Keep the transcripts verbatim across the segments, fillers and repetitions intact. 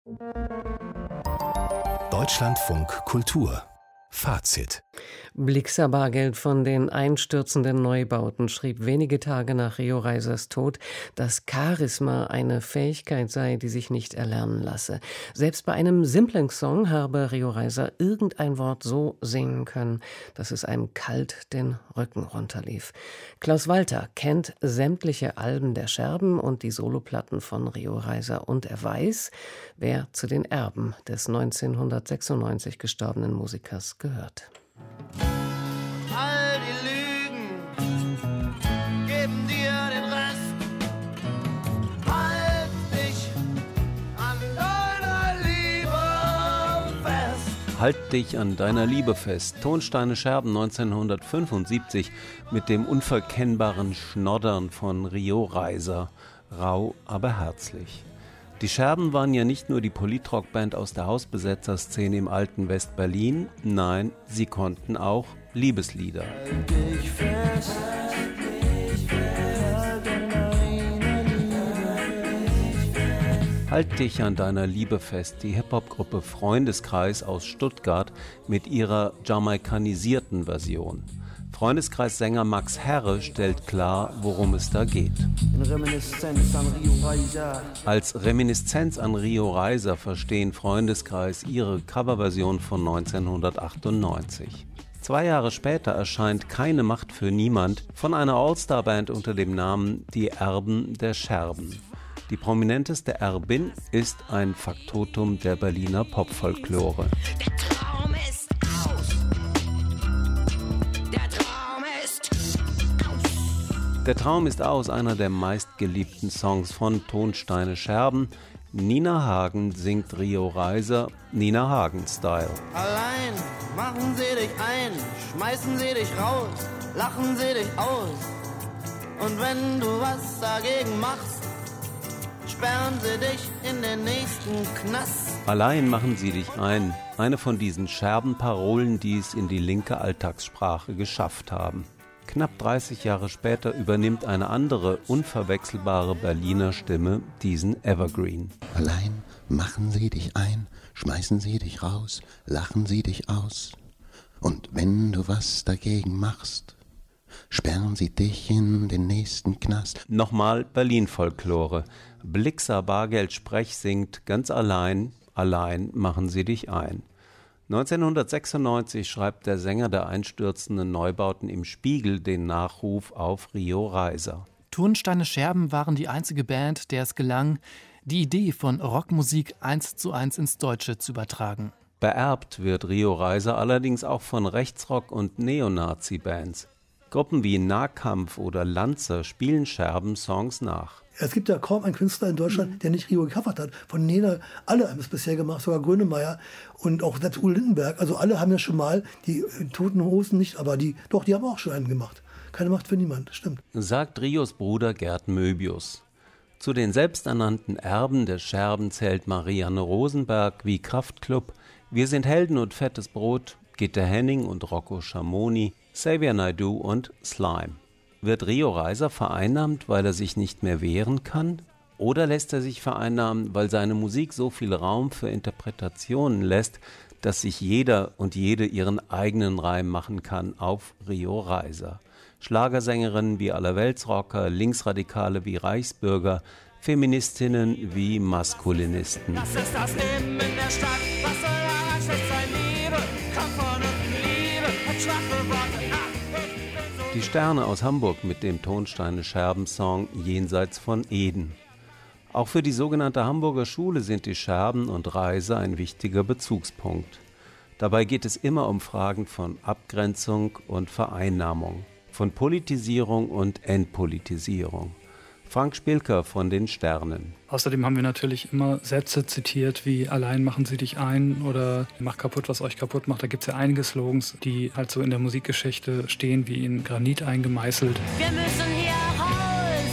Deutschlandfunk Kultur Fazit. Blixa Bargeld von den einstürzenden Neubauten schrieb wenige Tage nach Rio Reisers Tod, dass Charisma eine Fähigkeit sei, die sich nicht erlernen lasse. Selbst bei einem simplen Song habe Rio Reiser irgendein Wort so singen können, dass es einem kalt den Rücken runterlief. Klaus Walter kennt sämtliche Alben der Scherben und die Soloplatten von Rio Reiser und er weiß, wer zu den Erben des neunzehnhundertsechsundneunzig gestorbenen Musikers gehört. All die Lügen geben dir den Rest. Halt dich an deiner Liebe fest. Halt dich an deiner Liebe fest. Tonsteine Scherben neunzehnhundertfünfundsiebzig mit dem unverkennbaren Schnoddern von Rio Reiser. Rau, aber herzlich. Die Scherben waren ja nicht nur die Politrock-Band aus der Hausbesetzerszene im alten West-Berlin, nein, sie konnten auch Liebeslieder. Halt dich fest, Halt dich an deiner Liebe fest, die Hip-Hop-Gruppe Freundeskreis aus Stuttgart mit ihrer jamaikanisierten Version. Freundeskreissänger Max Herre stellt klar, worum es da geht. in Reminiszenz an Rio Reiser. Als Reminiszenz an Rio Reiser verstehen Freundeskreis ihre Coverversion von neunzehnhundertachtundneunzig. Zwei Jahre später erscheint Keine Macht für niemand von einer All-Star-Band unter dem Namen Die Erben der Scherben. Die prominenteste Erbin ist ein Faktotum der Berliner Popfolklore. Der Traum ist aus. Der Traum ist aus. Der Traum ist aus, einer der meistgeliebten Songs von Tonsteine Scherben. Nina Hagen singt Rio Reiser, Nina Hagen-Style. Allein machen sie dich ein, schmeißen sie dich raus, lachen sie dich aus. Und wenn du was dagegen machst, sperren sie dich in den nächsten Knast. Allein machen sie dich ein. Eine von diesen Scherbenparolen, die es in die linke Alltagssprache geschafft haben. Knapp dreißig Jahre später übernimmt eine andere, unverwechselbare Berliner Stimme diesen Evergreen. Allein machen sie dich ein, schmeißen sie dich raus, lachen sie dich aus. Und wenn du was dagegen machst, sperren sie dich in den nächsten Knast. Nochmal Berlin-Folklore. Blixa Bargeld Sprech singt ganz allein, allein machen sie dich ein. neunzehnhundertsechsundneunzig schreibt der Sänger der einstürzenden Neubauten im Spiegel den Nachruf auf Rio Reiser. Tonsteine Scherben waren die einzige Band, der es gelang, die Idee von Rockmusik eins zu eins ins Deutsche zu übertragen. Beerbt wird Rio Reiser allerdings auch von Rechtsrock- und Neonazi-Bands. Gruppen wie Nahkampf oder Lanzer spielen Scherben Songs nach. Es gibt ja kaum einen Künstler in Deutschland, der nicht Rio gecovert hat. Von Nena, alle haben es bisher gemacht, sogar Grönemeyer und auch selbst Uwe Lindenberg. Also alle haben ja schon mal, die Toten Hosen nicht, aber die, doch, die haben auch schon einen gemacht. Keine Macht für niemand, stimmt. Sagt Rios Bruder Gerd Möbius. Zu den selbsternannten Erben der Scherben zählt Marianne Rosenberg wie Kraftklub, Wir sind Helden und Fettes Brot, Gitte Henning und Rocco Schamoni, Xavier Naidoo und Slime. Wird Rio Reiser vereinnahmt, weil er sich nicht mehr wehren kann? Oder lässt er sich vereinnahmen, weil seine Musik so viel Raum für Interpretationen lässt, dass sich jeder und jede ihren eigenen Reim machen kann auf Rio Reiser? Schlagersängerinnen wie Allerweltsrocker, Linksradikale wie Reichsbürger, Feministinnen wie Maskulinisten. Das ist das Leben in der Stadt. Was soll daran schlecht sein, Liebe? Kommt von unten, Liebe, hat schwache Worte. Ah, ich bin so. Die Sterne aus Hamburg mit dem Tonsteine Scherben-Song Jenseits von Eden. Auch für die sogenannte Hamburger Schule sind die Scherben und Reiser ein wichtiger Bezugspunkt. Dabei geht es immer um Fragen von Abgrenzung und Vereinnahmung, von Politisierung und Entpolitisierung. Frank Spilker von den Sternen. Außerdem haben wir natürlich immer Sätze zitiert wie allein machen Sie dich ein oder mach kaputt, was euch kaputt macht. Da gibt es ja einige Slogans, die halt so in der Musikgeschichte stehen, wie in Granit eingemeißelt. Wir müssen hier raus.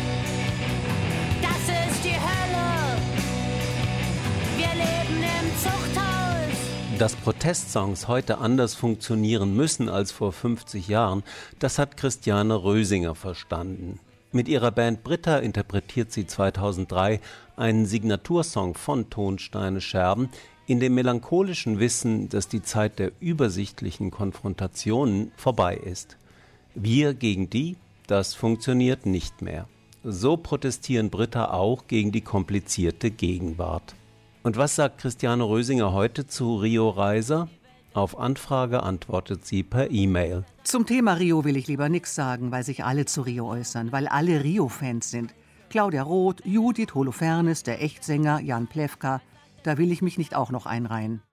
Das ist die Hölle. Wir leben im Zuchthaus. Dass Protestsongs heute anders funktionieren müssen als vor fünfzig Jahren, das hat Christiane Rösinger verstanden. Mit ihrer Band Britta interpretiert sie zweitausenddrei einen Signatursong von Tonsteine Scherben, in dem melancholischen Wissen, dass die Zeit der übersichtlichen Konfrontationen vorbei ist. Wir gegen die, das funktioniert nicht mehr. So protestieren Britta auch gegen die komplizierte Gegenwart. Und was sagt Christiane Rösinger heute zu Rio Reiser? Auf Anfrage antwortet sie per E-Mail. Zum Thema Rio will ich lieber nichts sagen, weil sich alle zu Rio äußern, weil alle Rio-Fans sind. Claudia Roth, Judith Holofernes, der Echtsänger, Jan Plewka. Da will ich mich nicht auch noch einreihen.